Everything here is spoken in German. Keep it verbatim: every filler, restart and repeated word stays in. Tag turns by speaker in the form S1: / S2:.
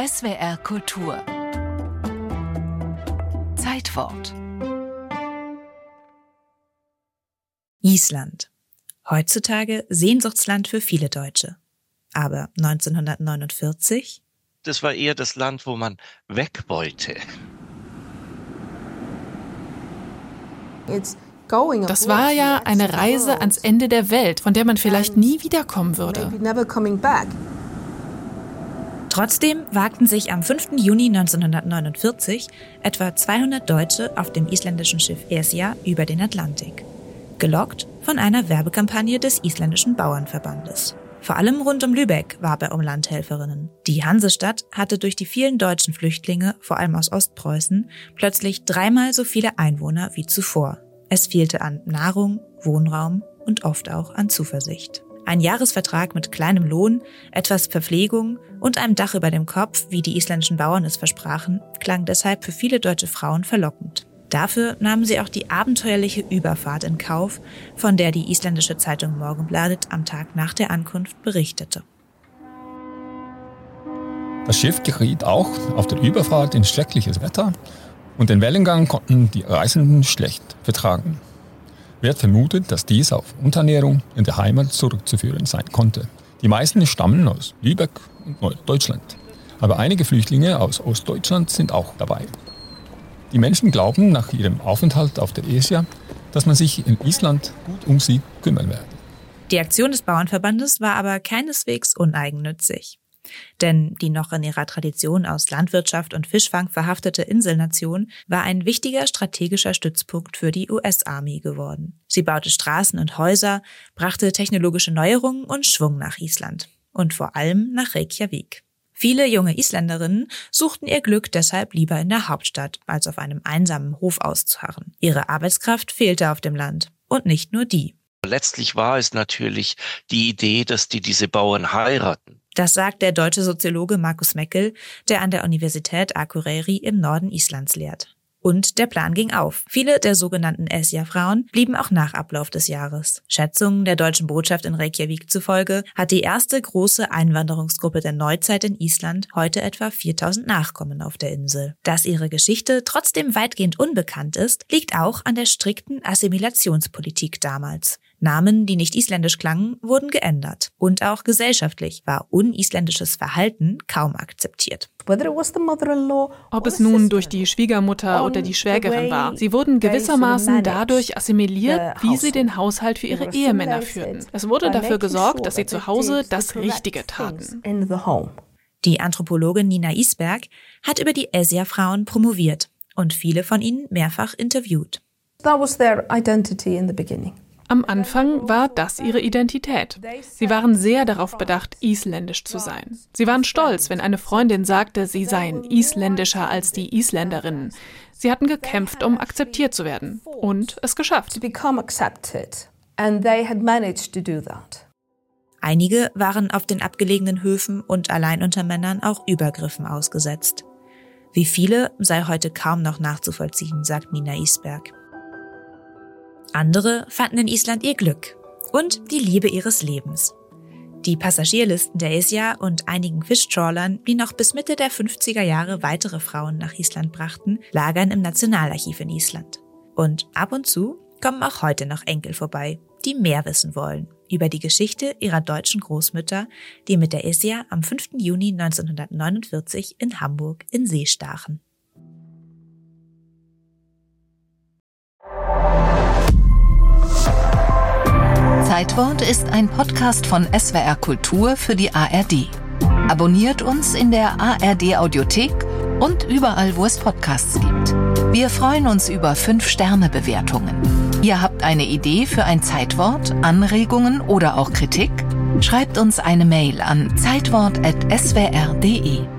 S1: S W R Kultur. Zeitwort.
S2: Island. Heutzutage Sehnsuchtsland für viele Deutsche. Aber neunzehnhundertneunundvierzig?
S3: Das war eher das Land, wo man weg wollte.
S4: Das war ja eine Reise ans Ende der Welt, von der man vielleicht nie wiederkommen würde.
S2: Trotzdem wagten sich am fünften Juni neunzehnhundertneunundvierzig etwa zweihundert Deutsche auf dem isländischen Schiff Esja über den Atlantik. Gelockt von einer Werbekampagne des isländischen Bauernverbandes. Vor allem rund um Lübeck warb er um Landhelferinnen. Die Hansestadt hatte durch die vielen deutschen Flüchtlinge, vor allem aus Ostpreußen, plötzlich dreimal so viele Einwohner wie zuvor. Es fehlte an Nahrung, Wohnraum und oft auch an Zuversicht. Ein Jahresvertrag mit kleinem Lohn, etwas Verpflegung und einem Dach über dem Kopf, wie die isländischen Bauern es versprachen, klang deshalb für viele deutsche Frauen verlockend. Dafür nahmen sie auch die abenteuerliche Überfahrt in Kauf, von der die isländische Zeitung Morgunblaðið am Tag nach der Ankunft berichtete.
S5: Das Schiff geriet auch auf der Überfahrt in schreckliches Wetter und den Wellengang konnten die Reisenden schlecht vertragen. Wird vermutet, dass dies auf Unterernährung in der Heimat zurückzuführen sein konnte. Die meisten stammen aus Lübeck und Norddeutschland, aber einige Flüchtlinge aus Ostdeutschland sind auch dabei. Die Menschen glauben nach ihrem Aufenthalt auf der Esja, dass man sich in Island gut um sie kümmern werde.
S2: Die Aktion des Bauernverbandes war aber keineswegs uneigennützig. Denn die noch in ihrer Tradition aus Landwirtschaft und Fischfang verhaftete Inselnation war ein wichtiger strategischer Stützpunkt für die U S-Armee geworden. Sie baute Straßen und Häuser, brachte technologische Neuerungen und Schwung nach Island. Und vor allem nach Reykjavik. Viele junge Isländerinnen suchten ihr Glück deshalb lieber in der Hauptstadt, als auf einem einsamen Hof auszuharren. Ihre Arbeitskraft fehlte auf dem Land. Und nicht nur die.
S3: Letztlich war es natürlich die Idee, dass die diese Bauern heiraten.
S2: Das sagt der deutsche Soziologe Markus Meckel, der an der Universität Akureyri im Norden Islands lehrt. Und der Plan ging auf. Viele der sogenannten Esja-Frauen blieben auch nach Ablauf des Jahres. Schätzungen der deutschen Botschaft in Reykjavik zufolge hat die erste große Einwanderungsgruppe der Neuzeit in Island heute etwa viertausend Nachkommen auf der Insel. Dass ihre Geschichte trotzdem weitgehend unbekannt ist, liegt auch an der strikten Assimilationspolitik damals. Namen, die nicht isländisch klangen, wurden geändert. Und auch gesellschaftlich war unisländisches Verhalten kaum akzeptiert.
S4: Ob es nun durch die Schwiegermutter oder die Schwägerin war, sie wurden gewissermaßen dadurch assimiliert, wie sie den Haushalt für ihre Ehemänner führten. Es wurde dafür gesorgt, dass sie zu Hause das Richtige taten.
S2: Die Anthropologin Nina Isberg hat über die Esja-Frauen promoviert und viele von ihnen mehrfach interviewt.
S6: That was their identity in the beginning.
S4: Am Anfang war das ihre Identität. Sie waren sehr darauf bedacht, isländisch zu sein. Sie waren stolz, wenn eine Freundin sagte, sie seien isländischer als die Isländerinnen. Sie hatten gekämpft, um akzeptiert zu werden und es geschafft.
S2: Einige waren auf den abgelegenen Höfen und allein unter Männern auch Übergriffen ausgesetzt. Wie viele sei heute kaum noch nachzuvollziehen, sagt Nina Isberg. Andere fanden in Island ihr Glück und die Liebe ihres Lebens. Die Passagierlisten der Esja und einigen Fischtrawlern, die noch bis Mitte der fünfziger Jahre weitere Frauen nach Island brachten, lagern im Nationalarchiv in Island. Und ab und zu kommen auch heute noch Enkel vorbei, die mehr wissen wollen über die Geschichte ihrer deutschen Großmütter, die mit der Esja am fünften Juni neunzehnhundertneunundvierzig in Hamburg in See stachen.
S1: Zeitwort ist ein Podcast von S W R Kultur für die A R D. Abonniert uns in der A R D-Audiothek und überall, wo es Podcasts gibt. Wir freuen uns über fünf Sterne Bewertungen. Ihr habt eine Idee für ein Zeitwort, Anregungen oder auch Kritik? Schreibt uns eine Mail an zeitwort at s w r punkt d e.